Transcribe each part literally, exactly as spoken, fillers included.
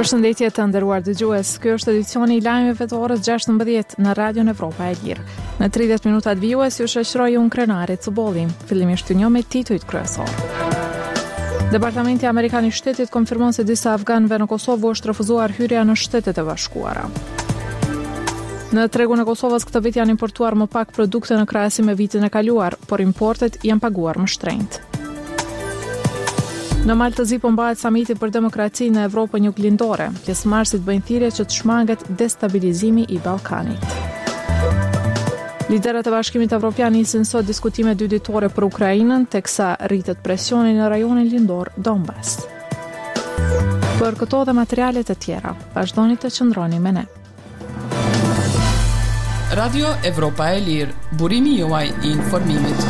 Përshëndetje të nderuar dëgjues, ky është edicioni i lajmeve të orës gjashtëmbëdhjetë në Radion Evropa e Lirë. Në tridhjetë minuta të vijues ju shoqëroj unë Krenari Cubolli. Fillimisht të njohur me titujt kryesor. Departamenti Amerikan i Shtetit konfirmon se disa afganëve në Kosovë u është refuzuar hyrja në Shtetet e Bashkuara. Në tregun e Kosovës këtë vit janë importuar më pak produkte në krahasim me vitin e kaluar, por importet janë paguar më shtrenjtë. Në Maltëzi po mbahet samiti për demokraci në Evropën juglindore. Pjesëmarrësit bëjnë thirrje që të shmanget destabilizimi i Ballkanit. Liderët e Bashkimit Evropian nisin sot diskutime dy ditore për Ukrainën, teksa rritet presioni në rajonin lindor Donbas. Për këto dhe materialet e tjera, vazhdoni të qëndroni me ne. Radio Evropa e Lirë, burimi juaj i informimit.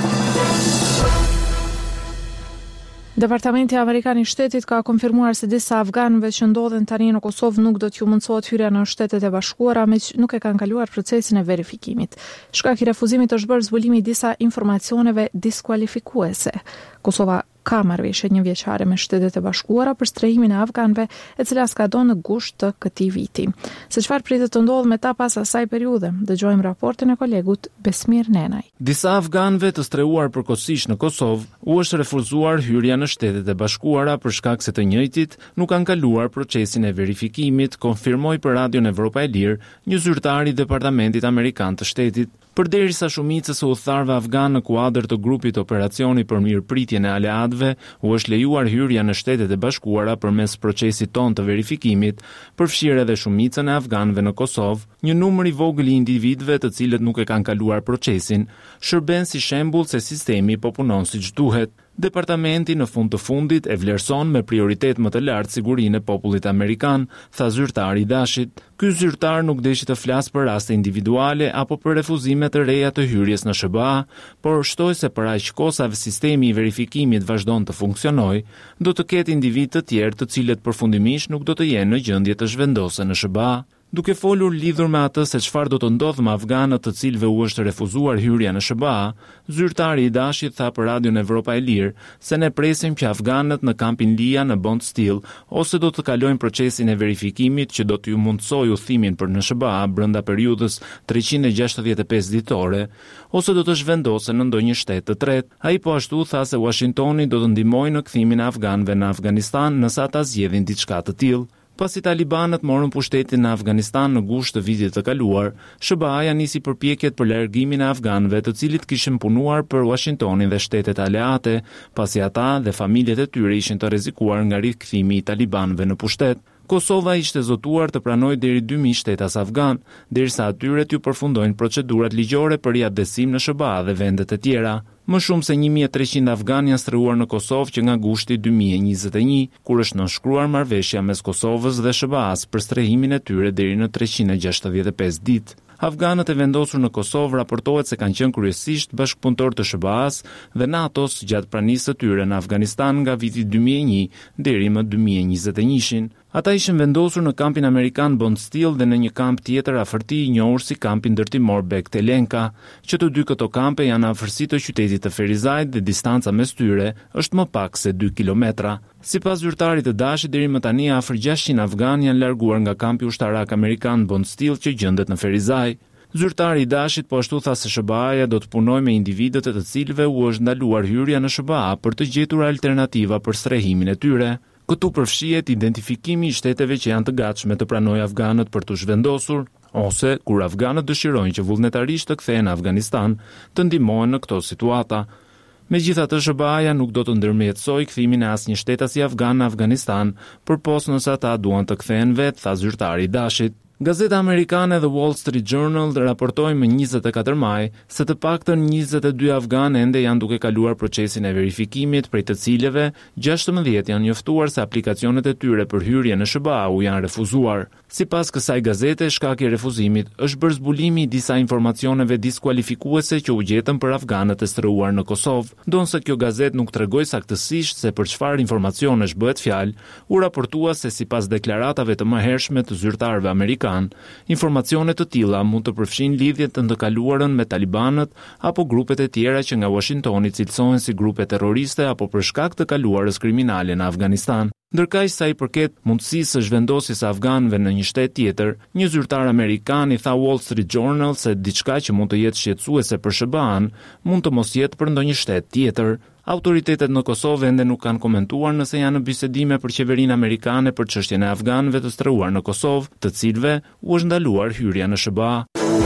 Departamenti Amerikan i Shtetit ka konfirmuar se disa afganëve që ndodhen tani në Kosovë nuk do t'ju mundsohet hyrja në Shtetet e Bashkuara, me që nuk e kanë kaluar procesin e verifikimit. Shkak i refuzimit është bërë zbulimi i disa informacioneve diskualifikuese. Kosova ka marrëveshje një vjeçare me Shtetet e Bashkuara për strehimin e afganëve, e cila skadon në gusht të këtij viti. Se çfarë pritet të ndodhë me ta pas asaj periudhe, dëgjojmë raportin e kolegut Besmir Nenaj. Disa afganëve të streuar përkohësisht në Kosovë u është refuzuar hyrja në Shtetet e Bashkuara për shkak se të njëjtit nuk kanë kaluar procesin e verifikimit, konfirmoi për Radion Evropa e Lirë një zyrtar i Departamentit Amerikan të Shtetit. Përderisa shumicës e udhëtarëve afgan në kuadër të grupit operacioni për mirëpritjen e aleatëve u është lejuar hyrja në Shtetet e Bashkuara përmes procesit ton të verifikimit, përfshirë edhe shumicën e afganëve në Kosovë, një numër i vogël i individëve të cilët nuk e kanë kaluar procesin, shërben si shembull se sistemi po punon siç duhet. Departamenti në fund të fundit e vlerëson me prioritet më të lartë sigurinë e popullit amerikan, tha zyrtari i Dashit. Ky zyrtar nuk deshi të flasë për raste individuale apo për refuzime të reja të hyrjes në S B A, por shtoi se për aq kohë sa sistemi i verifikimit vazhdon të funksionojë, do të ketë individ të tjerë të cilët përfundimisht nuk do të jenë në gjendje të zhvendosen në S B A. Duke folur lidhur me atë se çfarë do të ndodhë me afganët të cilëve u është refuzuar hyrja në S B A, zyrtari i Dashit tha për Radion Evropa e Lirë se ne presim që afganët në kampin Lia në Bond Steel ose do të kalojnë procesin e verifikimit që do t'ju mundsojë udhimin për në S B A brenda periudhës treqind e gjashtëdhjetë e pesë ditore, ose do të zhvendosen në ndonjë shtet të tretë. Ai po ashtu tha se Washingtoni do të ndihmojë në kthimin e afganëve në Afganistan nëse ata zgjedhin diçka të tillë. Pasi talibanët morën pushtetin në Afganistan në gusht të vitit të kaluar, S B A-ja nisi përpjekjet për largimin e afganëve të cilët kishin punuar për Washingtonin dhe shtetet aleate, pasi ata dhe familjet e tyre ishin të rrezikuar nga rikthimi i talibanëve në pushtet. Kosova ishte zotuar të pranojë deri dy mijë shtetas afgan, derisa atyre t'ju përfundojnë procedurat ligjore për riadhesim në S B A dhe vendet e tjera. Më shumë se një mijë e treqind afgan janë streuar në Kosovë që nga gushti dy mijë e njëzet e një, kur është nënshkruar marrëveshja mes Kosovës dhe S B A-s për strehimin e tyre deri në treqind e gjashtëdhjetë e pesë ditë. Afganët e vendosur në Kosovë raportohet se kanë qenë kryesisht bashkëpunëtor të S B A-s dhe NATO-s gjatë pranisë së tyre në Afganistan nga viti dy mijë e një deri më dy mijë e njëzet e një. Ata ishin vendosur në kampin amerikan Bond Steel dhe në një kamp tjetër afërti i njohur si kampi ndërtimor Bektelenka, që të dy këto kampe janë afërsi të qytetit të Ferizajt dhe distanca mes tyre është më pak se dy kilometra. Sipas zyrtarit të Dashit, deri më tani afër gjashtëqind afgan janë larguar nga kampi ushtarak amerikan Bond Steel që gjendet në Ferizaj. Zyrtari i Dashit po ashtu tha se S B A-ja do të punojë me individët e të cilëve u është ndaluar hyrja në S B A për të gjetur alternativa për strehimin e tyre. Këtu përfshihet identifikimi i shteteve që janë të gatshme të pranojë afganët për të zhvendosur, ose kur afganët dëshirojnë që vullnetarisht të kthehen në Afganistan, të ndihmohen në këto situata. Megjithatë, S B A-ja nuk do të ndërmjetësojë kthimin e asnjë shtetasi afgan në Afganistan, përpos nëse ata duan të kthehen vetë, tha zyrtari i Dashit. Gazeta amerikane The Wall Street Journal raportoi më njëzet e katër maj se të paktën njëzet e dy afganë ende janë duke kaluar procesin e verifikimit, prej të cilëve gjashtëmbëdhjetë janë njoftuar se aplikacionet e tyre për hyrje në S B A u janë refuzuar. Sipas kësaj gazete, shkaki i refuzimit është bërë zbulimi i disa informacioneve diskualifikuese që u gjetën për afganët e streuar në Kosovë. Ndonse kjo gazetë nuk tregoi saktësisht se për çfarë informacionesh bëhet fjalë, u raportua se sipas deklaratave të mëhershme të zyrtarëve amerikan, informacione të tilla mund të përfshin lidhje të ndëkaluarën me talibanët apo grupet e tjera që nga Washingtoni cilësohen si grupe terroriste apo për shkak të kaluarës kriminale në Afganistan. Ndërkaq sa i përket mundësisë së zhvendosjes së afganëve në një shtet tjetër, një zyrtar amerikan i tha Wall Street Journal se diçka që mund të jetë shqetësuese për S B A-n mund të mos jetë për ndonjë shtet tjetër. Autoritetet në Kosovë ende nuk kanë komentuar nëse janë në bisedime për qeverinë amerikane për çështjen e afganëve të strehuar në Kosovë, të cilëve u është ndaluar hyrja në S B A.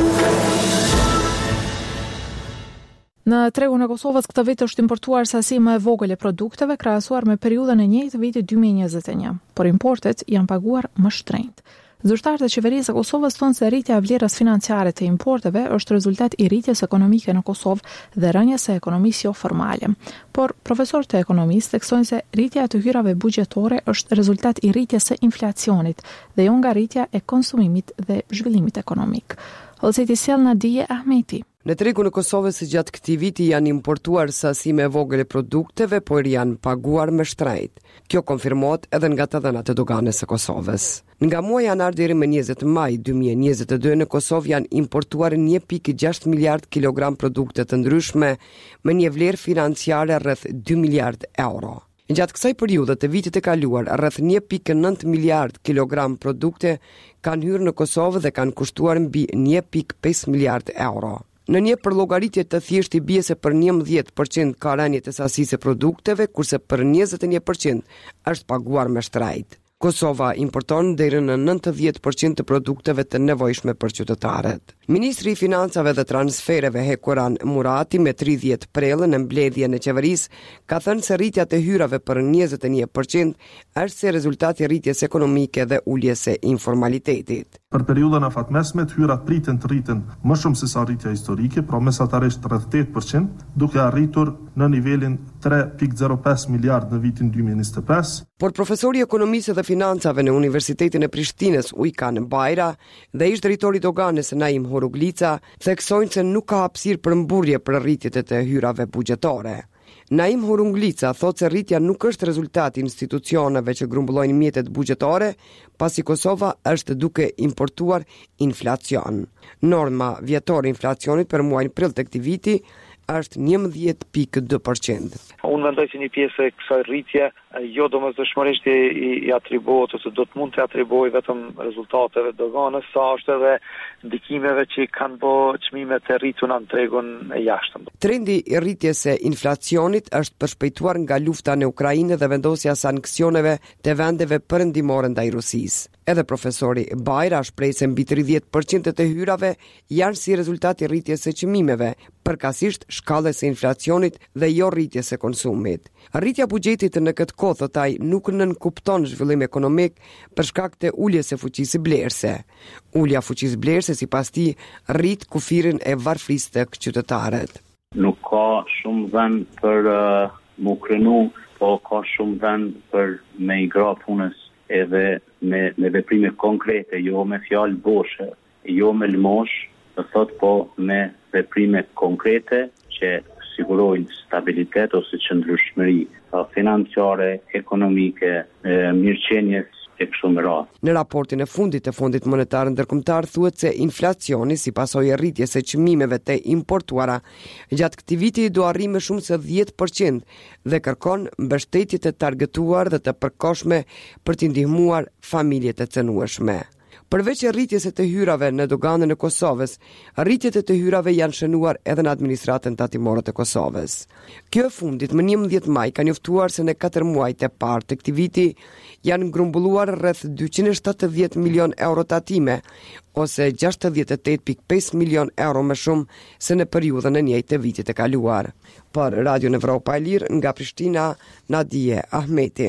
Në tregun e Kosovës këtë vit është importuar sasi më e vogël e produkteve krahasuar me periudhën e njëjtë vitit dy mijë e njëzet e një, por importet janë paguar më shtrenjtë. Zyrtarët e qeverisë së Kosovës thonë se rritja e vlerës financiare të importeve është rezultat i rritjes ekonomike në Kosovë dhe rënjes së ekonomisë jo formale. Por profesorët e ekonomisë theksojnë se rritja e të hyrave buxhetore është rezultat i rritjes së inflacionit dhe jo nga rritja e konsumimit dhe zhvillimit ekonomik. Ose ti sjell Nadia Ahmeti. Në tregun e Kosovës gjatë këtij viti janë importuar sasi më e vogël e produkteve, por janë paguar më shtrenjtë. Kjo konfirmohet edhe nga të dhënat e doganës së Kosovës. Nga muaji janar deri më njëzet maj dy mijë e njëzet e dy në Kosovë janë importuar një pikë gjashtë miliard kilogram produkte të ndryshme me një vlerë financiare rreth dy miliard euro. Gjatë kësaj periudhe të vitit të kaluar, rreth një pikë nëntë miliard kilogram produkte kanë hyrë në Kosovë dhe kanë kushtuar mbi një pikë pesë miliard euro. Në një përllogaritje të thjeshtë i bie se për njëmbëdhjetë përqind ka rënje të sasisë së produkteve, kurse për njëzet e një përqind është paguar më shtrenjtë. Kosova importon deri në nëntëdhjetë përqind të produkteve të nevojshme për qytetarët. Ministri i Financave dhe Transfereve Hekuran Murati me tridhjetë prellën në mbledhjen e qeverisë ka thënë se rritja e hyrave për njëzet e një përqind është si rezultat i rritjes ekonomike dhe uljes së informalitetit. Për periudhën afatmesme, hyrat priten të rriten më shumë se sa rritja historike, pra mesatarisht rreth tetë përqind, duke arritur në nivelin tre pikë zero pesë miliard në vitin dy mijë e njëzet e pesë. Por profesori i ekonomisë dhe financave në Universitetin e Prishtinës Ujkan Bajra dhe ish drejtori i doganës Naim Horuglica theksojnë se nuk ka hapësirë për mburrje për rritjet e të hyrave buxhetore. Naim Horuglica thotë se rritja nuk është rezultati i institucioneve që grumbullojnë mjetet buxhetore, pasi Kosova është duke importuar inflacion. Norma vjetore e inflacionit për muajin prill të këtij viti është njëmbëdhjetë pikë dy përqind. Unë mendoj se një pjesë e kësaj rritje jo domosdoshmërisht i, i atribuohet ose do të mund të atribuojë vetëm rezultateve doganës, sa është edhe ndikimeve që kanë bërë çmimet e rrituna në tregun e jashtëm. Trendi i rritjes së inflacionit është përshpejtuar nga lufta në Ukrainë dhe vendosja e sanksioneve të vendeve perëndimore ndaj Rusisë. Edhe profesori Bajra shpreh se mbi tridhjetë përqind të hyrave janë si rezultat i rritjes së çmimeve, përkatësisht shkallës së inflacionit dhe jo rritjes së konsumit. Rritja buxhetit në këtë kohë thot ai nuk nënkupton zhvillim ekonomik për shkak të uljes së fuqisë blerëse. Ulja e fuqisë blerëse sipas tij rrit kufirin e varfrisë tek qytetarët. Nuk ka shumë vend për uh, mu krenu, po ka shumë vend për me i gra punës edhe me, me veprime konkrete, jo me fjalë boshe, jo me lmosh, të thot po me veprime konkrete që sigurojnë stabilitet ose qëndrueshmëri financiare, ekonomike, mirëqenies e kështu me radhë. Në raportin e fundit të Fondit Monetar Ndërkombëtar thuhet se inflacioni si pasojë e rritjes së çmimeve të importuara gjatë këtij viti do arrijë më shumë se dhjetë përqind dhe kërkon mbështetje të targetuar dhe të përkohshme për të ndihmuar familjet e cënueshme. Përveç e rritjes së të hyrave në doganën e Kosovës, rritjet e të hyrave janë shënuar edhe në administratën tatimore të Kosovës. Kjo e fundit më njëmbëdhjetë maj ka njoftuar se në katër muajt e parë të këtij viti janë grumbulluar rreth dyqind e shtatëdhjetë milion euro tatime, ose gjashtëdhjetë e tetë pikë pesë milion euro më shumë se në periudhën e njëjtë të vitit të kaluar. Për Radio Evropa e Lirë nga Prishtina, Nadia Ahmeti.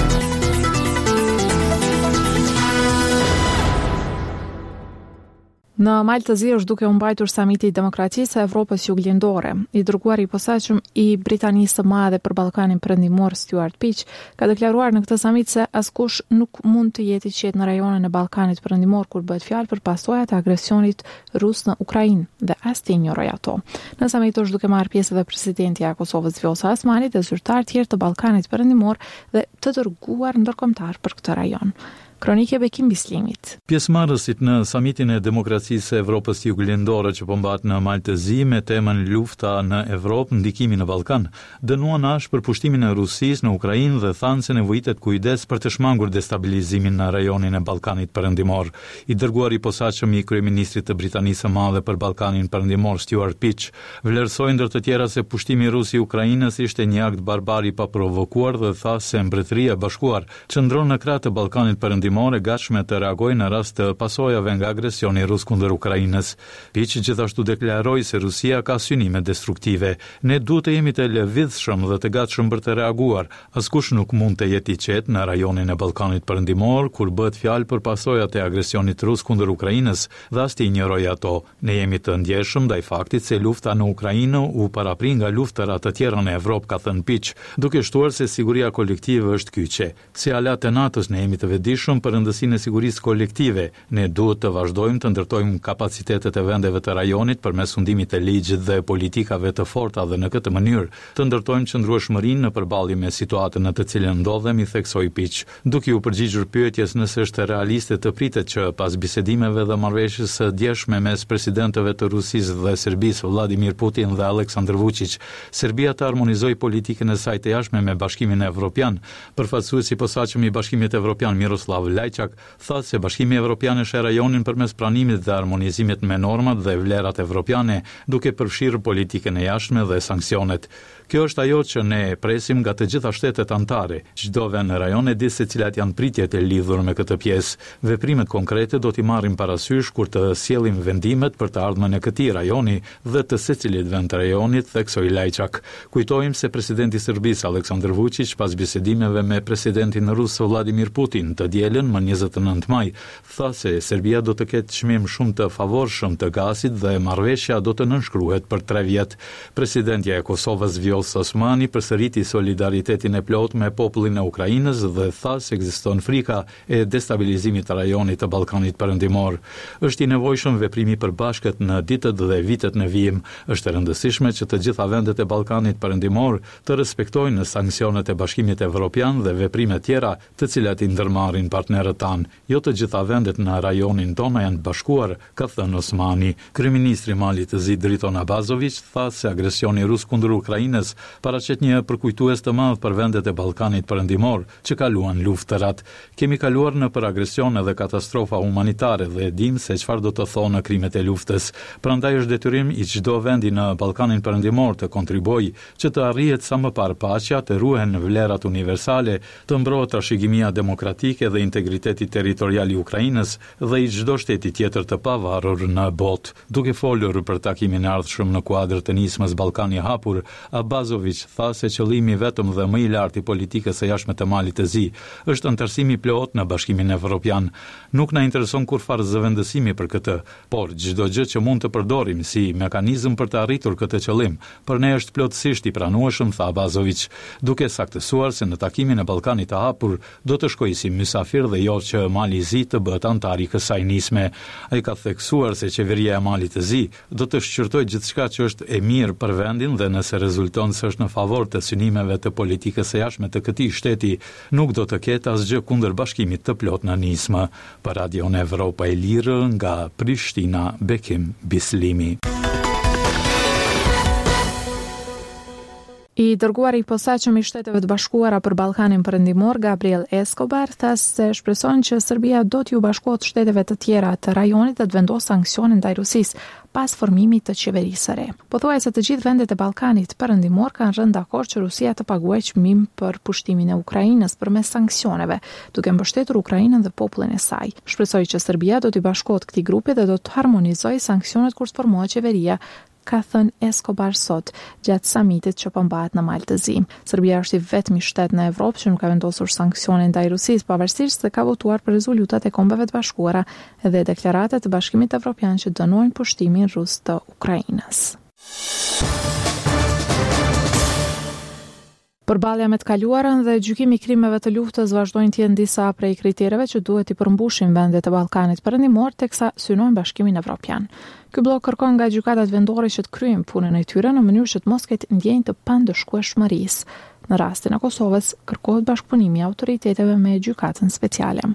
Në Malë të Zi është duke u mbajtur samiti i demokracisë e Evropës juglindore. I dërguari i posaçëm i Britanisë së Madhe për Ballkanin Perëndimor Stuart Peach ka deklaruar në këtë samit se askush nuk mund të jetë i qetë në rajonin e Ballkanit Perëndimor kur bëhet fjalë për pasojat e agresionit rus në Ukrainë dhe as të injoroj ato. Në samit është duke marrë pjesë edhe presidenti i Kosovës Vjosa Osmani dhe zyrtarë tjerë të Ballkanit Perëndimor dhe të dërguar ndërkombëtar për këtë rajon. Kronike Bekim Bislimit. Pjesëmarrësit në samitin e demokracisë së Evropës Juglindore që po mbahet në Maltëzi me temën lufta në Evropë, ndikimi në Ballkan, dënuan ashpër pushtimin e Rusisë në Ukrainë dhe thanë se nevojitet kujdes për të shmangur destabilizimin në rajonin e Ballkanit Perëndimor. I dërguari i posaçëm i kryeministrit të Britanisë së Madhe për Ballkanin Perëndimor, Stuart Peach, vlerësoi ndër të tjera se pushtimi rus i Ukrainës ishte një akt barbar i paprovokuar dhe tha se Mbretëria e Bashkuar qëndron në krah të Ballkanit Perëndimor e gatshme të reagojë në rast të pasojave nga agresioni rus kundër Ukrainës. Peach gjithashtu deklaroi se Rusia ka synime destruktive. Ne duhet të jemi të lëvizshëm dhe të gatshëm për të reaguar. Askush nuk mund të jetë i qetë në rajonin e Ballkanit Perëndimor kur bëhet fjalë për pasojat e agresionit rus kundër Ukrainës dhe as të injorojë ato. Ne jemi të ndjeshëm ndaj faktit se lufta në Ukrainë u paraprin nga luftëra të tjera në Evropë, ka thënë Peach, duke shtuar se siguria kolektive është kyçe. Si aleat e NATO-s ne jemi të vetëdijshëm për rëndësinë e sigurisë kolektive. Ne duhet të vazhdojmë të ndërtojmë kapacitetet e vendeve të rajonit përmes fundimit të ligjit dhe politikave të forta dhe në këtë mënyrë të ndërtojmë qëndrueshmërinë në përballje me situatën në të cilën ndodhemi, theksoi Peach, duke u përgjigjur pyetjes nëse është realiste të pritet që pas bisedimeve dhe marrëveshjes së djeshme mes presidentëve të Rusisë dhe Serbisë, Vladimir Putin dhe Aleksandr Vučić, Serbia të harmonizojë politikën e saj të jashtme me Bashkimin Evropian. Përfaqësuesi i posaçëm i Bashkimit Evropian, Miroslav Lajçak, tha se Bashkimi Evropian e sheh rajonin përmes pranimit dhe harmonizimit me normat dhe vlerat evropiane, duke përfshirë politikën e jashtme dhe sanksionet. Kjo është ajo që ne presim nga të gjitha shtetet anëtare. Çdo vend në rajon e di se cilat janë pritjet e lidhur me këtë pjesë. Veprimet konkrete do t'i marrim parasysh kur të sjellim vendimet për të ardhmen e këtij rajoni dhe të secilit vend të rajonit, theksoi Lajçak. Kujtojmë se presidenti i Serbisë Aleksandr Vučić pas bisedimeve me presidentin rus Vladimir Putin të dielën më njëzet e nëntë maj, tha se Serbia do të ketë çmim shumë të favorshëm të gazit dhe marrëveshja do të nënshkruhet për tre vjet. Presidentja e Kosovës Vjosa Osmani përsëriti solidaritetin e plot me popullin e Ukrainës dhe tha se ekziston frika e destabilizimit të rajonit të Ballkanit Perëndimor. Është i nevojshëm veprimi i përbashkët në ditët dhe vitet në vijim. Është e rëndësishme që të gjitha vendet e Ballkanit Perëndimor të respektojnë sanksionet e Bashkimit Evropian dhe veprime tjera të cilat i ndërmarrin partnerët tanë. Jo të gjitha vendet në rajonin tonë janë bashkuar, ka thënë Osmani. Kryeministri i Malit të Zi Driton Abazović tha se agresioni rus kundër Ukrainës paraqet një përkujtues të madh për vendet e Ballkanit Perëndimor që kaluan luftërat. Kemi kaluar në për agresione dhe katastrofa humanitare dhe dim se çfarë do të thonë krimet e luftës. Prandaj është detyrim i çdo vendi në Ballkanin Perëndimor të kontribuojë që të arrihet sa më parë paqja, të ruhen vlerat universale, të mbrohet trashëgimia demokratike dhe integriteti territorial i Ukrainës dhe i çdo shteti tjetër të pavarur në botë. Duke folur për takimin e ardhshëm në kuadër të nismës Ballkani i hapur, Abazović tha se qëllimi vetëm dhe më i lartë i politikës së jashtme të Malit të Zi është antarësimi plot në Bashkimin Evropian. Nuk na intereson kurfar zëvendësimi për këtë, por çdo gjë që mund të përdorim si mekanizëm për të arritur këtë qëllim, për ne është plotësisht i pranueshëm, tha Abazović, duke saktësuar se në takimin e Ballkanit të hapur do të shkojë si mysafir dhe jo që Mali i Zi të bëhet antar i kësaj nisme. Ai ka theksuar se qeveria e Malit të Zi do të shqyrtojë gjithçka që është e mirë për vendin dhe nëse rezulton se është në favor të synimeve të politikës së jashtme të këtij shteti, nuk do të ketë asgjë kundër bashkimit të plot në nismë. Për Radion Evropa e Lirë nga Prishtina, Bekim Bislimi. I dërguari i posaçëm i Shteteve të Bashkuara për Ballkanin Perëndimor, Gabriel Escobar, tha se shpreson që Serbia do t'ju bashkohet shteteve të tjera të rajonit dhe të vendosë sanksione ndaj Rusisë pas formimit të qeverisë së re. Pothuajse të gjithë vendet e Ballkanit Perëndimor kanë rënë dakord që Rusia të paguajë çmim për pushtimin e Ukrainës përmes sanksioneve, duke mbështetur Ukrainën dhe popullin e saj. Shpresoj që Serbia do t'i bashkohet këtij grupi dhe do të harmonizojë sanksionet kur të formohet qeveria, ka thënë Escobar sot gjatë samitit që po mbahet në Malë të Zi. Serbia është i vetmi shtet në Evropë që nuk ka vendosur sanksione ndaj Rusisë, pavarësisht se ka votuar për rezolutat e Kombeve të Bashkuara dhe deklaratat të Bashkimit Evropian që dënojnë pushtimin rus të Ukrainës. Përballja me të kaluarën dhe gjykimi i krimeve të luftës vazhdojnë të jenë disa prej kritereve që duhet i përmbushin vendet e Ballkanit Perëndimor teksa synojnë Bashkimin Evropian. Ky blok kërkon nga gjykatat vendore që të kryejnë punën e tyre në mënyrë që të mos ketë ndjenjë të pandëshkueshmërisë. Në rastin e Kosovës kërkohet bashkëpunimi i autoriteteve me gjykatën speciale.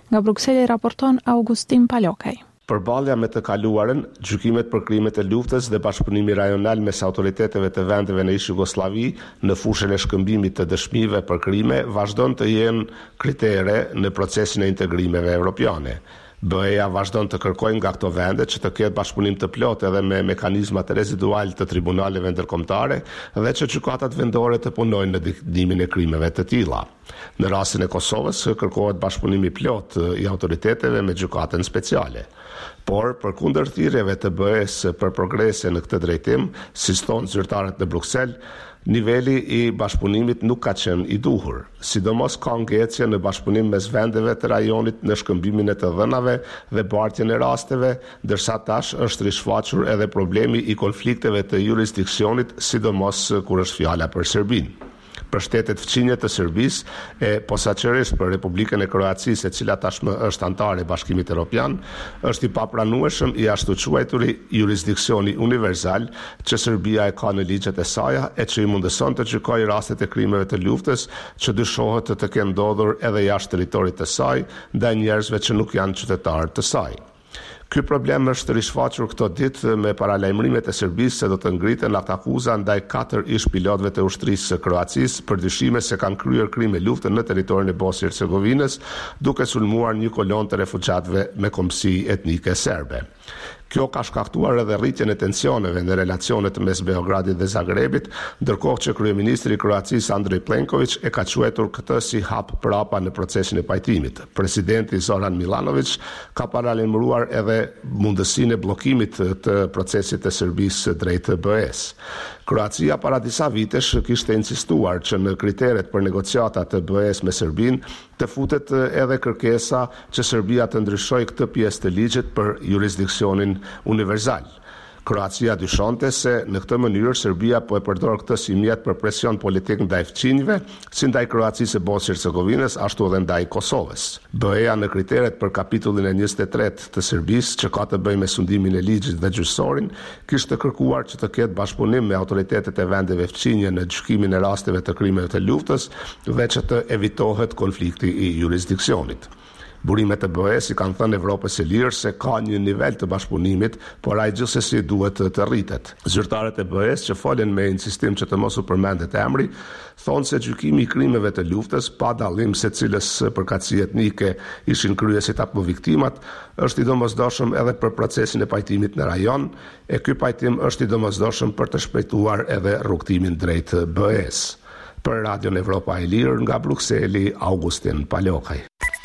Nga Brukseli raporton Augustin Palokaj. Përballja me të kaluarën, gjykimet për krimet e luftës dhe bashkëpunimi rajonal mes autoriteteve të vendeve në ish Jugosllavi në fushën e shkëmbimit të dëshmive për krime vazhdon të jenë kritere në procesin e integrimeve evropiane. B E-ja vazhdon të kërkojnë nga këto vende që të ketë bashkëpunim të plotë edhe me mekanizmat rezidual të tribunaleve ndërkombëtare dhe që gjykatat vendore të punojnë në diktimin e krimeve të tilla. Në rastin e Kosovës kërkohet bashkëpunimi plot i autoriteteve me gjykatën speciale. Por, përkundër thirrjeve të B E-s për progrese në këtë drejtim, si thonë zyrtarët në Bruksel, niveli i bashkëpunimit nuk ka qenë i duhur, sidomos ka ngecje në bashkëpunim mes vendeve të rajonit në shkëmbimin e të dhënave dhe bartjen e rasteve, ndërsa tash është rishfaqur edhe problemi i konflikteve të jurisdiksionit, sidomos kur është fjala për Serbinë. Për shtetet fqinje të Serbisë e posaçërisht për Republikën e Kroacisë, e cila tashmë është antare e Bashkimit Evropian, është i papranueshëm i ashtu quajturi jurisdiksioni universal që Serbia e ka në ligjet e saj e që i mundëson të gjykojë rastet e krimeve të luftës që dyshohet të të kenë ndodhur edhe jashtë territorit të saj ndaj njerëzve që nuk janë qytetarë të saj. Ky problem është rishfaqur këto ditë me paralajmërimet e Serbisë se do të ngriten atë akuza ndaj katër ish pilotëve të ushtrisë së Kroacisë për dyshime se kanë kryer krime lufte në territorin e Bosnjë Hercegovinës, duke sulmuar një kolon të refugjatëve me kombësi etnike serbe. Kjo ka shkaktuar edhe rritjen e tensioneve në relacionet mes Beogradit dhe Zagrebit, ndërkohë që kryeministri i Kroacisë Andrej Plenković e ka quajtur këtë si hap prapa në procesin e pajtimit. Presidenti Zoran Milanović ka paralajmëruar edhe mundësinë e bllokimit të procesit të Serbisë drejt B E-s. Kroacia para disa vitesh kishte insistuar që në kriteret për negociata të B E-s me Serbinë të futet edhe kërkesa që Serbia të ndryshojë këtë pjesë të ligjit për jurisdiksionin universal. Kroacia dyshonte se në këtë mënyrë Serbia po e përdor këtë si mjet për presion politik ndaj fqinjve, si ndaj Kroacisë e Bosnjë Hercegovinës, ashtu edhe ndaj Kosovës. B E-ja në kriteret për kapitullin e njëzet e tretë të Serbisë, që ka të bëjë me sundimin e ligjit dhe gjyqësorin, kishte kërkuar që të ketë bashkëpunim me autoritetet e vendeve fqinje në gjykimin e rasteve të krimeve të luftës dhe që të evitohet konflikti i jurisdiksionit. Burimet e B E-s i kanë thënë Evropës së Lirë se ka një nivel të bashkëpunimit, por ai gjithsesi duhet të rritet. Zyrtarët e B E-s që folën me insistim që të mos u përmendet emri, thonë se gjykimi i krimeve të luftës, pa dallim se cilës përkatësi etnike ishin kryesit apo viktimat, është i domosdoshëm edhe për procesin e pajtimit në rajon, e ky pajtim është i domosdoshëm për të shpejtuar edhe rrugtimin drejt B E-s. Për Radion Evropa e Lirë nga Brukseli, Augustin Palokaj.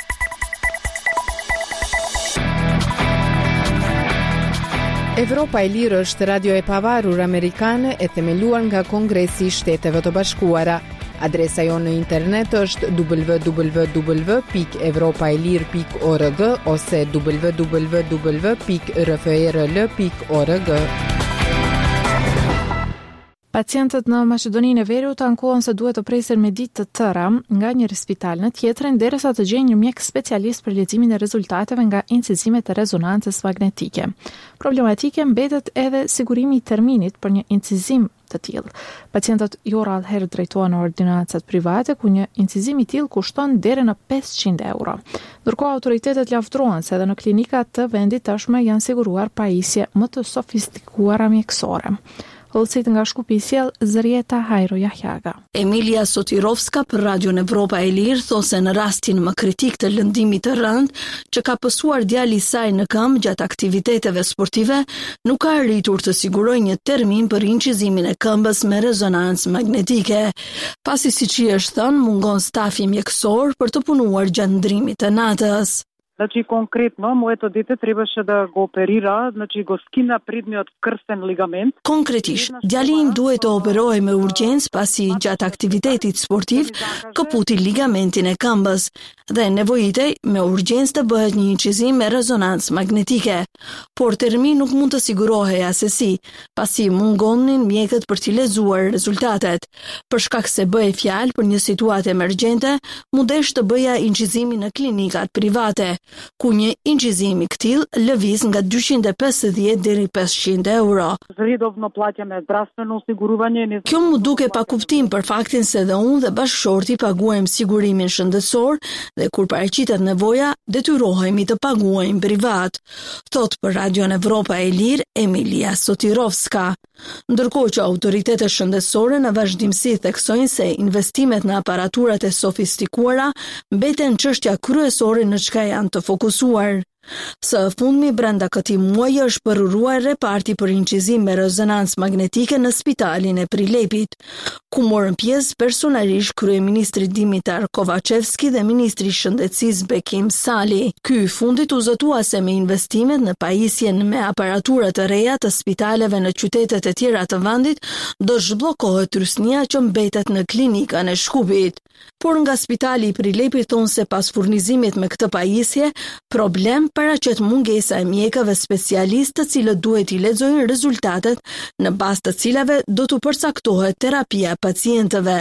Evropa e Lirë është radio e pavarur amerikane e themeluar nga Kongresi i Shteteve të Bashkuara. Adresa jonë në internet është w w w pikë evropaelir pikë org ose w w w pikë r f r l pikë org. Pacientët në Maqedoninë e Veriut ankohen se duhet të presin me ditë të tëra nga një spital në tjetrin derisa të gjejnë një mjek specialist për leximin e rezultateve nga incizimet e rezonancës magnetike. Problematike mbetet edhe sigurimi i terminit për një incizim të tillë. Pacientët jo rrallëherë drejtohen në ordinacat private ku një incizim i tillë kushton deri në pesëqind euro. Ndërkohë autoritetet lavdrohen se edhe në klinikat të vendit tashmë janë siguruar pajisje më të sofistikuara mjekësore. Holcit nga Shkupi i Sjell, Zërieta Hajro Jahjaga. Emilia Sotirovska për Radion Evropa e Lirë thonë se në rastin më kritik të lëndimit të rënd që ka pësuar djali i saj në këmbë gjatë aktiviteteve sportive, nuk ka arritur të sigurojë një termin për incizimin e këmbës me rezonancë magnetike. Pasi siç i është thënë, mungon stafi mjekësor për të punuar gjatë ndrimit të natës. Значи конкретно моето дете требаше да го оперира, значи го скина предниот крстен лигамент. Konkretisht, djali im duhet të operohej me urgjencë pasi gjatë aktivitetit sportiv kaputi ligamentin e këmbës dhe nevojitej me urgjencë të bëhet një incizim me rezonancë magnetike. Por termi nuk mund të sigurohej asesi, pasi mungonin mjekët për t'i lexuar rezultatet. Për shkak se bëhej fjalë për një situatë emergjente, mundesh të bëja incizimin në klinikat private. ku një incizim i këtillë lëviz nga dyqind e pesëdhjetë deri pesëqind euro. Kjo mu duke pa kuptim për faktin se dhe unë dhe bashkëshorti paguajmë sigurimin shëndetësor dhe kur paraqitet nevoja, detyrohemi të paguajmë privat, thot për Radion Evropa e Lirë Emilia Sotirovska. Ndërkohë që autoritetet shëndetësore në vazhdimsi theksojnë se investimet në aparaturat e sofistikuara mbeten çështja kryesore në çka janë të fokusuar. Së fundmi brenda këtij muaji është përruar reparti për incizim me rezonancë magnetike në spitalin e Prilepit, ku morën pjesë personalisht kryeministri Dimitar Kovacevski dhe ministri i shëndetësisë Bekim Sali. Ky fundit u zotua se me investimet në pajisjen me aparatura të reja të spitaleve në qytetet e tjera të vendit do zhbllokohet trysnia që mbetet në klinikën e Shkupit. Por nga spitali i Prilepit thonë se pas furnizimit me këtë pajisje, problem paraqet mungesa e mjekëve specialistë të cilët duhet i lexojnë rezultatet në bazë të cilave do të përcaktohet terapia pacientëve.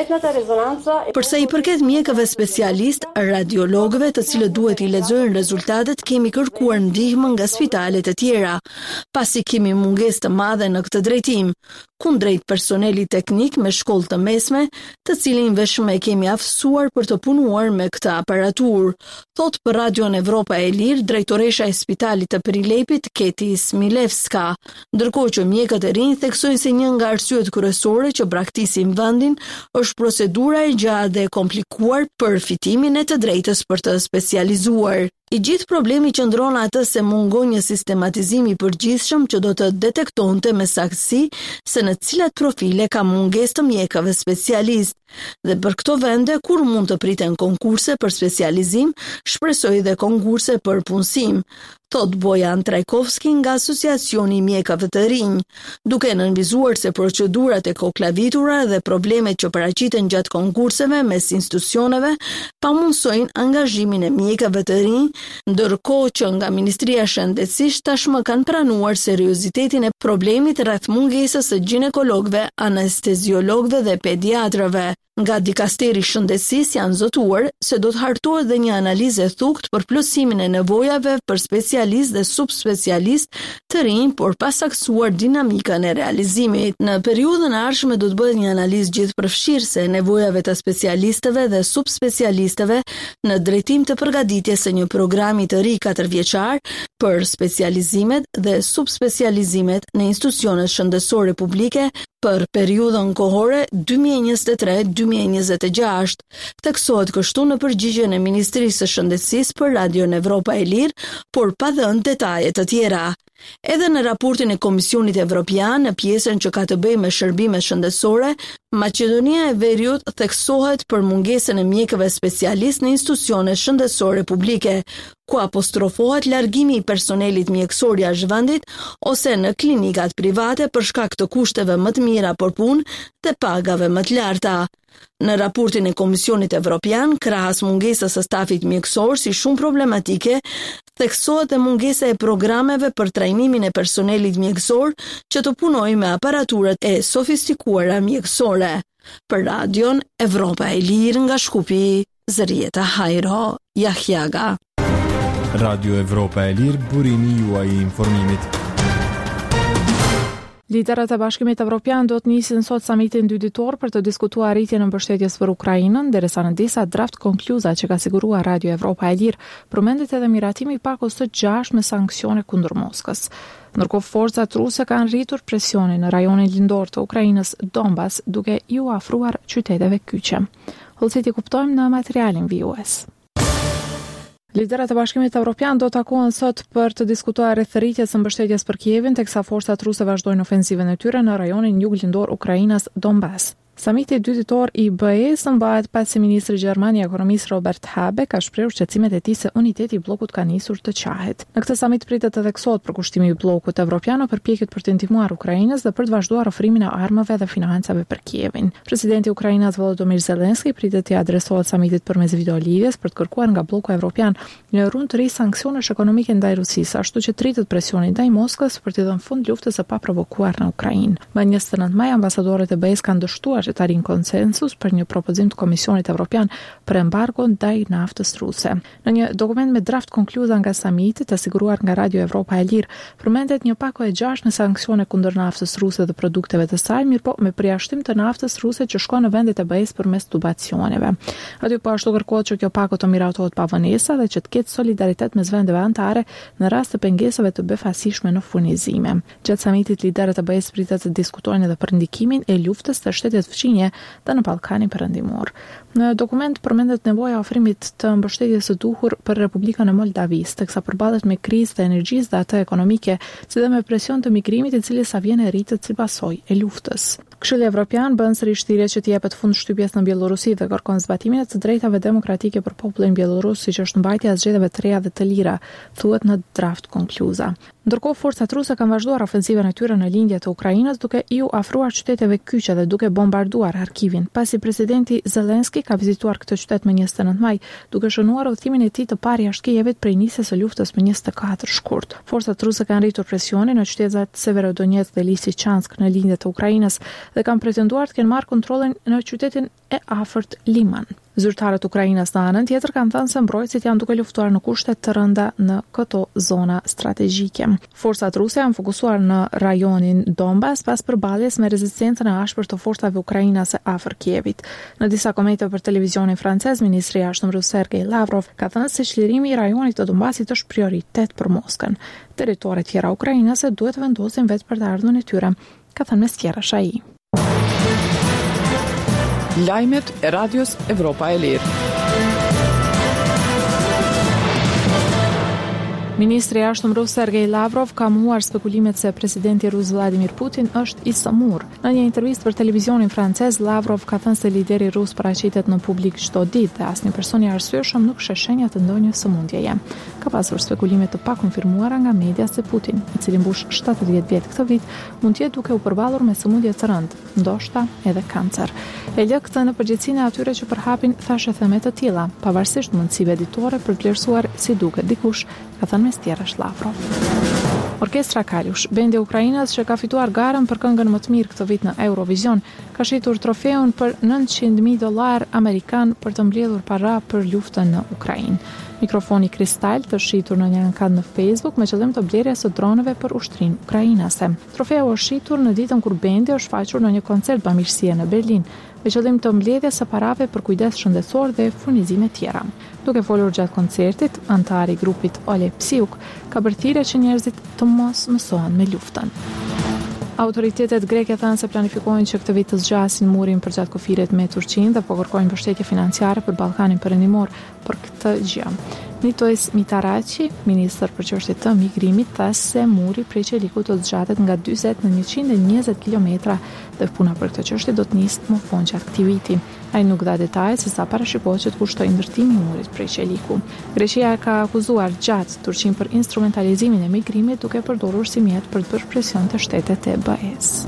Përsa i përket mjekëve specialistë, radiologëve të cilët duhet i lexojnë rezultatet, kemi kërkuar ndihmë nga spitalet e tjera, pasi kemi mungesë të madhe në këtë drejtim, kundrejt personeli teknik me shkollë të mesme, të cilin vetëm e kemi aftësuar për të punuar me këtë aparatur, thot për Radion Evropa e Lirë drejtoresha e spitalit të Prilepit Keti Smilevska, ndërkohë që mjekët e rinj theksojnë se një nga arsyet kryesore që braktisin vendin është procedura e gjatë dhe e komplikuar për fitimin e të drejtës për të specializuar. I gjithë problemi qëndron atë se mungon një sistematizim i përgjithshëm që do të detektonte me saktësi se në cilat profile ka mungesë të mjekëve specialist. Dhe për këto vende, kur mund të priten konkurse për specializim, shpresoj dhe konkurse për punësim, thot Bojan Trajkovski nga Asociacioni i Mjekëve të Rinj, duke nënvizuar se procedurat e koklavitura dhe problemet që paraqiten gjatë konkurseve mes institucioneve pamundsojnë angazhimin e mjekëve të rinj, ndërkohë që nga Ministria e Shëndetësisë tashmë kanë pranuar seriozitetin e problemit rreth mungesës së ginekologëve, anesteziologëve dhe pediatrëve. Nga Dikasteri i Shëndetësisë janë zotuar se do të hartohet dhe një analizë e thukët për plotësimin e nevojave për specialistë dhe subspecialistë të rinj, por pa saktuar dinamikën e realizimit. Në periudhën e ardhshme do të bëhet një analizë gjithëpërfshirëse e nevojave të specialistëve dhe subspecialistëve në drejtim të përgatitjes së një programi të ri katërvjeçar për specializimet dhe subspecializimet në institucionet shëndetësore publike për periudhën kohore dy mijë e njëzet e tre dy mijë e njëzet e gjashtë, theksohet kështu në përgjigjen e Ministrisë së Shëndetësisë për Radion Evropa e Lirë, por pa dhënë detaje të tjera. Edhe në raportin e Komisionit Evropian në pjesën që ka të bëjë me shërbimet shëndetësore, Maqedonia e Veriut theksohet për mungesën e mjekëve specialistë në institucionet shëndetësore publike, ku apostrofohet largimi i personelit mjekësor jashtë vendit ose në klinikat private për shkak të kushteve më të mira për punë dhe pagave më të larta. Në raportin e Komisionit Evropian, krahas mungesës së stafit mjekësor si shumë problematike, theksohet dhe mungesa e programeve për trajnimin e personelit mjekësor që të punojë me aparaturat e sofistikuara mjekësore. Për Radion Evropa e Lirë nga Shkupi, Zërieta Hajro, Jahjaga. Radio Evropa e Lirë, burimi juaj i informimit. Liderët e Bashkimit Evropian do të nisin sot samitin dy ditor për të diskutuar arritjen e mbështetjes për Ukrainën, derisa në disa draft konkluza që ka siguruar Radio Evropa e Lirë, përmendet edhe miratimi i pakos të gjashtë me sanksione kundër Moskës. Ndërkohë forcat ruse kanë rritur presionin në rajonin lindor të Ukrainës Donbas, duke iu afruar qyteteve kyçe. Hollësit i kuptojmë në materialin vijues. Liderët e Bashkimit Evropian do takohen sot për të diskutuar rreth rritjes së mbështetjes për Kievin, teksa forcat ruse vazhdojnë ofensivën e tyre në rajonin juglindor Ukrainës Donbas. Samiti dy ditor i B E-s mbahet pasi ministri gjerman i ekonomisë Robert Habeck ka shprehur shqetësimet e tij se uniteti i bllokut ka nisur të qahet. Në këtë samit pritet të theksohet përkushtimi i bllokut evropian në përpjekjet për të ndihmuar Ukrainës dhe për të vazhduar ofrimin e armëve dhe financave për Kievin. Presidenti i Ukrainës Volodymyr Zelensky pritet të adresohet samitit përmes videolidhjes për të kërkuar nga bloku evropian një rund të ri sanksionesh ekonomike ndaj Rusisë, ashtu që tritet presioni ndaj Moskës për të dhënë fund luftës së paprovokuar në Ukrainë. Më njëzet e nëntë maj ambasadorët e B E-s kanë dështuar që të arrijë konsensus për një propozim të Komisionit Evropian për embargo ndaj naftës ruse. Në një dokument me draft konkluza nga samiti të siguruar nga Radio Evropa e Lirë, përmendet një pako e gjashtë në sanksione kundër naftës ruse dhe produkteve të saj, mirë po me përjashtim të naftës ruse që shkon në vendet e B E S përmes tubacioneve. Aty po ashtu kërkohet që kjo pako të miratohet pa vonesa dhe që të ketë solidaritet mes vendeve anëtare në rast të pengesave të befasishme në furnizime. Gjatë samitit liderët e B E S pritet të diskutojnë edhe për ndikimin e luftës të shtetet fëqinje dhe në Ballkanin Perëndimor. Në dokument përmendet nevoja ofrimit të mbështetjes së duhur për Republikën e Moldavisë, teksa përballet me krizë të energjisë dhe atë ekonomike, si dhe me presion të migrimit i cili sa vjen e rritet si pasojë e luftës. Këshilli Evropian bën sërish thirrje që të jepet fund shtypjes në Bielorusi dhe kërkon zbatimin e të drejtave demokratike për popullin bielorus, siç është mbajtja e zgjedhjeve të reja dhe të lira, thuhet në draft konkluza. Ndërkohë forcat ruse kanë vazhduar ofensivën e tyre në lindje të Ukrainës, duke i u afruar qyteteve kyçe dhe duke bombarduar Harkivin, pasi presidenti Zelenski ka vizituar këtë qytet më njëzet e nëntë maj, duke shënuar udhëtimin e tij të parë jashtë Kijevit prej nisjes së luftës më njëzet e katër shkurt. Forcat ruse kanë rritur presionin në qytetet Severodonetsk dhe Lysychansk në lindje të Ukrainës dhe kanë pretenduar të kenë marrë kontrollin në qytetin e afërt Liman. Zyrtarët ukrainas në anën tjetër kanë thënë se mbrojtësit janë duke luftuar në kushte të rënda në këto zona strategjike. Forcat ruse janë fokusuar në rajonin Donbas pas përballjes me rezistencën e ashpër të forcave ukrainase afër Kijevit. Në disa komente për televizionin francez, ministri i jashtëm rus Sergej Lavrov ka thënë se çlirimi i rajonit të Donbasit është prioritet për Moskën. Territoret tjera ukrainase duhet vendosin vetë për të ardhmen e tyre, ka thënë Meskera Shai. Lajmet e Radios Evropa e Lirë. Ministri i jashtëm rus Sergej Lavrov ka mohuar spekulimet se presidenti rus Vladimir Putin është i sëmur. Në një intervistë për televizionin francez, Lavrov ka thënë se lideri rus paraqitet në publik çdo ditë dhe asnjë person i arsyeshëm nuk sheh shenja të ndonjë sëmundjeje. Ka pasur spekulime të pakonfirmuara nga media se Putin, i cili mbush shtatëdhjetë vjet këtë vit, mund të jetë duke u përballur me sëmundje të rëndë, ndoshta edhe kancer. E lë këtë në përgjegjësinë e atyre që përhapin thashë theme të tilla, pavarësisht mundësive editore për të vlerësuar si duket dikush, ka thënë Mestiera Shlavrov. Orkestra Kalush, bendi i Ukrainës që ka fituar garën për këngën më të mirë këtë vit në Eurovision, ka shitur trofeun për nëntëqind mijë dollar amerikan për të mbledhur para për luftën në Ukrainë. Mikrofoni kristal të shitur në një ankad në Facebook me qëllim të blerjes së dronëve për ushtrinë ukrainase. Trofeu është shitur në ditën kur bendi është faqur në një koncert bamirësie në Berlin, me qëllim të mbledhjes së parave për kujdes shëndetësor dhe furnizime tjera. Duke folur gjatë koncertit, antari i grupit Ole Psiuk ka bërë thirrje që njerëzit të mos mësohen me luftën. Autoritetet greke thanë se planifikojnë që këtë vit të zgjasin murin për gjatë kufirit me Turqinë dhe po kërkojnë mbështetje financiare për Ballkanin Perëndimor për këtë gjë. Nitojs Mitaraçi, ministër për çështjet të migrimit, tha se muri prej Çelikut do të zgjatet nga dyzet në njëqind e njëzet kilometra dhe puna për këtë çështje do të nisë më vonë gjatë këtij viti. Ai nuk dha detajet se sa parashikohet që të kushtojë ndërtimi i murit prej Çeliku. Greqia ka akuzuar gjatë Turqinë për instrumentalizimin e migrimit duke përdorur si mjet për të bërë presion te shtetet e B E S.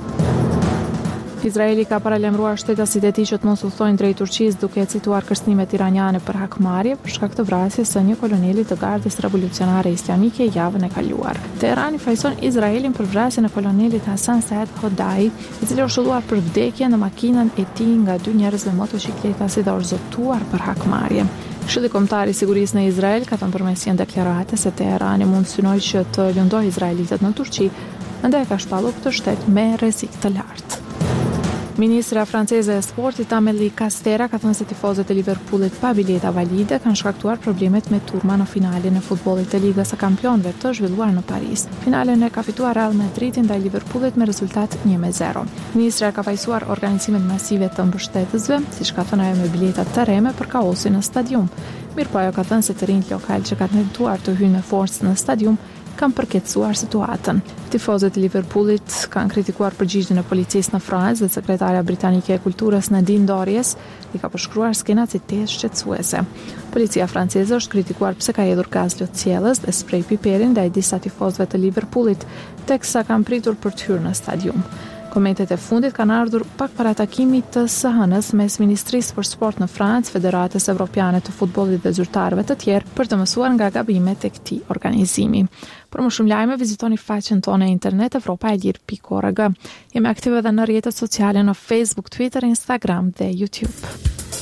Izraeli ka paralajmëruar shtetasit e tij që të mos udhtojnë drejt Turqisë duke cituar kërcënimet iraniane për hakmarrje për shkak të vrasjes së një koloneli të Gardës Revolucionare Islamike javën e kaluar. Teherani fajson Izraelin për vrasjen e kolonelit Hasan Saed Hodai, i cili është shëlluar për vdekje në makinën e tij nga dy njerëz me motocikleta dhe është zotuar për hakmarrje. Këshilli Kombëtar i Sigurisë në Izrael ka thënë përmes një deklarate se Teherani mund synojë që të lëndojë izraelitët në Turqi, ndaj ka shpallur këtë shtet me rrezik të lartë. Ministra franceze e sportit Amélie Castera ka thënë se tifozët e Liverpoolit pa bileta valide kanë shkaktuar problemet me turma në finalen e futbollit të Ligës së Kampionëve të zhvilluar në Paris. Finalen e ka fituar Real Madridi ndaj Liverpoolit me rezultat një me zero. Ministra ka fajsuar organizimet masive të mbështetësve, siç ka thënë ajo me bileta të reme për kaosin në stadium. Mirpo ajo ka thënë se të rinjt lokal që kanë tentuar të hyjnë me forcë në stadium kanë përkeqësuar situatën. Tifozët e Liverpoolit kanë kritikuar përgjigjen e policisë në Francë dhe sekretarja britanike e kulturës Nadine Dorries i ka përshkruar skenat si të shqetësuese. Policia franceze është kritikuar pse ka hedhur gaz lotësiellës dhe sprej piperin ndaj disa tifozëve të Liverpoolit, teksa kanë pritur për të hyrë në stadium. Komentet e fundit kanë ardhur pak para takimit të së hënës mes Ministrisë për Sport në Francë, Federatës Evropiane të Futbollit dhe zyrtarëve të tjerë për të mësuar nga gabimet e këtij organizimi. Për më shumë lajme, vizitoni faqen tonë e internet evropaelir pikë org. Jemi aktive edhe në rrjetet sociale në Facebook, Twitter, Instagram dhe YouTube.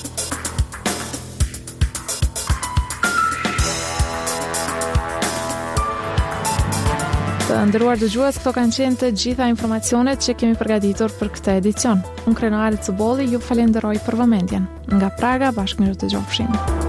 Të nderuar dëgjues, këto kanë qenë të gjitha informacionet që kemi përgatitur për këtë edicion. Unë Krenari Cubolli ju falenderoj për vëmendjen. Nga Praga, bashkë mirë të gjofshim.